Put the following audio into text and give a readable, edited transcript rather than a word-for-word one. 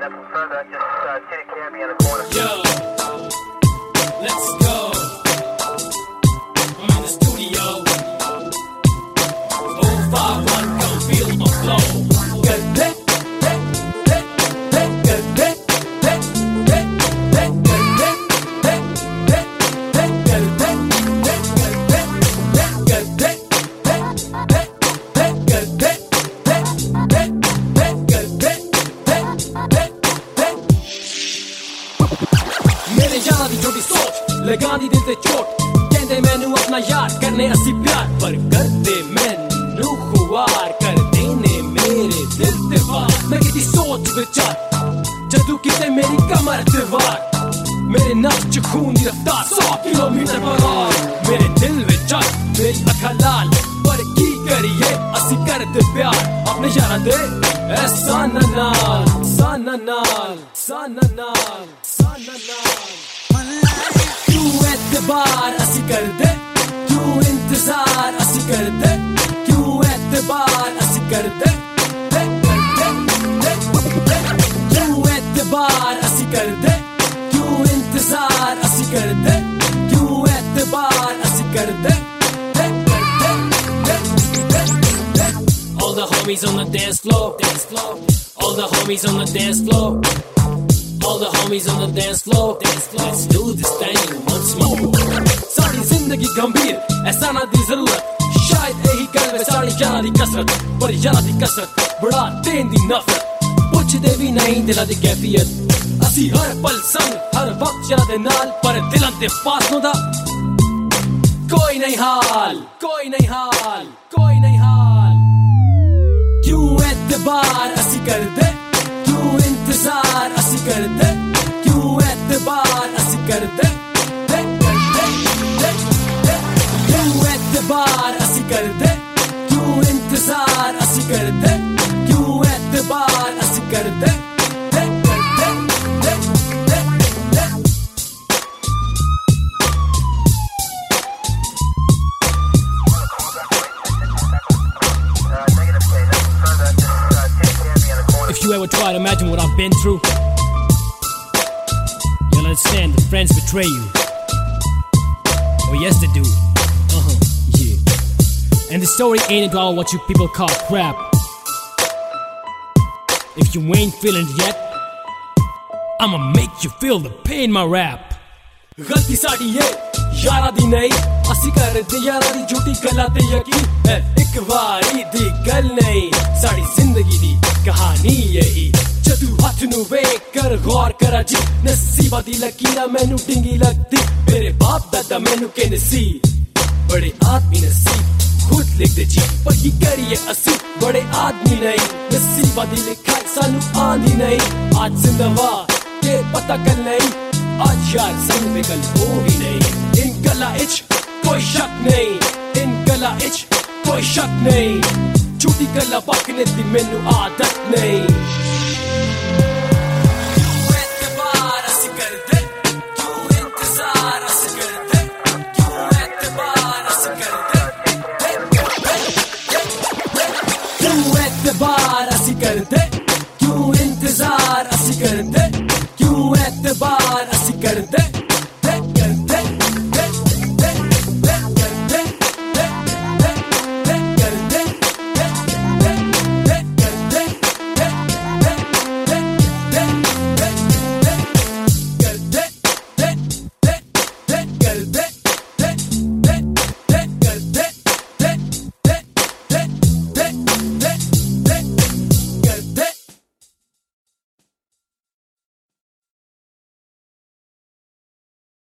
nothing further. Just Kitty Cammy in the corner. Yo, let's go. I'm in the studio. 051, come feel my flow. मेरे यार दी छोटी सोच लगा दी दिल ते चोट कहंदे मैनू अपना यार करने असी प्यार पर करदे मैनू खुआर करदे ने मेरे दिल ते वार मैं किती सोच विचार जदू किते मेरी कमर ते वार मेरे नस च खून दी रफ्तार 100 किलोमीटर पर आवर मेरे दिल विच मेरी अखां लाल पर की करिए असी करदे प्यार अपने यारां दे साना नाल साना नाल साना नाल साना नाल क्यों एतबार असी करदे क्यों इंतजार असी करदे क्यों एतबार असी करदे क्यों एतबार असी करदे क्यों इंतजार असी करदे क्यों एतबार असी करदे All the homies on the dance floor, all the homies on the dance floor, all the homies on the dance floor, let's do this thing once more. सारी जिंदगी गंभीर ऐसा ना दी जरूरत शायद यही गल वे सारी यारा दी कसरत पर यारा दी कसरत बड़ा देन दी नफरत पुछदे भी नहीं दिला दी कैफियत असी हर पल संग हर वक्त यारा दे नाल पर दिलां दे पास नो दा कोई नहीं हाल कोई नहीं हाल कोई नहीं हाल क्यों एतबार असी करदे क्यों इंतजार असी करदे क्यों एतबार असी करदे क्यों एतबार असी करदे क्यों इंतजार असी करदे क्यों एतबार असी करदे If you ever try to imagine what I've been through, you'll understand that friends betray you. Oh yes they do. Yeah. And the story ain't about what you people call crap. If you ain't feeling it yet, I'ma make you feel the pain my rap. गलती साड़ी है यारा दी नहीं असी करदे यारा दी झूठी गल्लां ते यकीन है एक वारी दी गल नहीं साड़ी जिंदगी दी कहानी यही जदू हथ नू वेख कर गौर करा जी नसीबा दी लकीरा मैनू डिंगी लगदी मेरे बाप दादा मैनू कहंदे सी बड़े आदमी नसीब खुद लिखदे जी पर की करिए असी बड़े आदमी नहीं नसीबा दी लिखाई सानू आंदी नहीं आज जिंदवा के पता कल नहीं आज यार संग में कल हो ही नहीं इन गला इच कोई शक नहीं इन गला इच कोई शक नहीं झूठी गल्लां बकने दी मैनू आदत नहीं